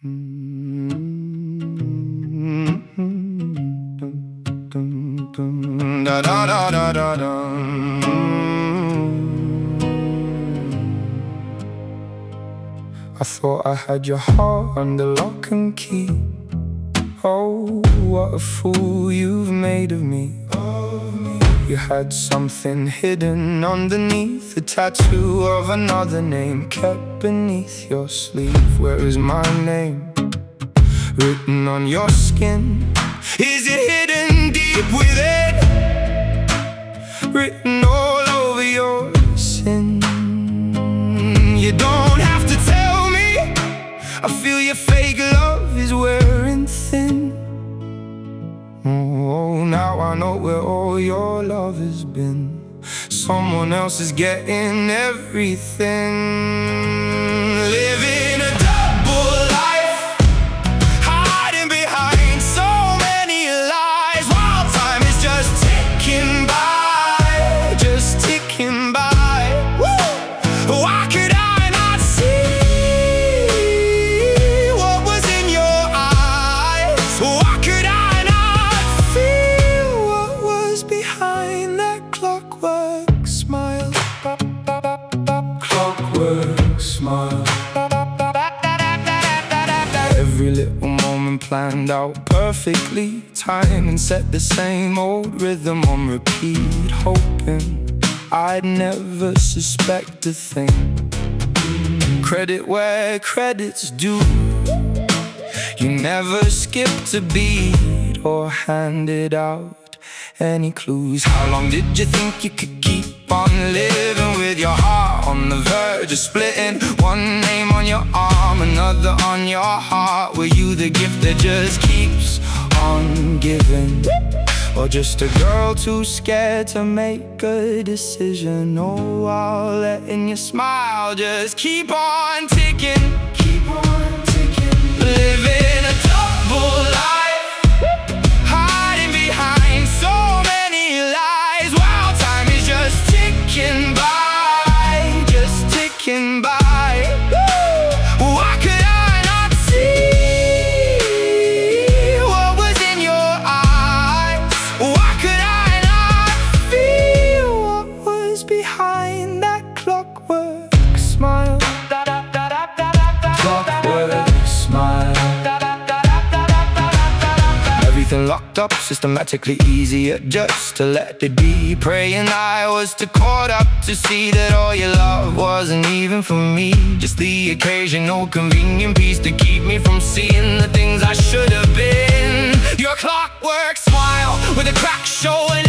Da da da da da da. I thought I had your heart under lock and key. Oh, what a fool you've made of me. You had something hidden underneath, a tattoo of another name kept beneath your sleeve. Where is my name written on your skin? Is it hidden deep within, written all over your sin? You don't have to tell me. I feel your fake love is wearing thin. Oh, now I know where all your love has been. Someone else is getting everything. Living a double life, hiding behind so many lies, while time is just ticking by, just ticking by. Woo! Why could I not see what was in your eyes? Why could I behind that clockwork smile? Clockwork smile. Every little moment planned out perfectly, timed and set the same old rhythm on repeat, hoping I'd never suspect a thing. Credit where credit's due. You never skipped a beat or handed out any clues. How long did you think you could keep on living with your heart on the verge of splitting? One name on your arm, another on your heart. Were you the gift that just keeps on giving? Or just a girl too scared to make a decision? Oh, while letting your smile just keep on ticking. Keep on ticking. Living a double life, hiding behind so many lies, while time is just ticking by, just ticking by. Woo! Why could I not see what was in your eyes? Why could I not feel what was behind that clockwork smile? Clockwork smile. Everything locked up, systematically easier just to let it be. Praying I was too caught up to see that all your love wasn't even for me. Just the occasional convenient piece to keep me from seeing the things I should have been. Your clockwork smile with a crack showing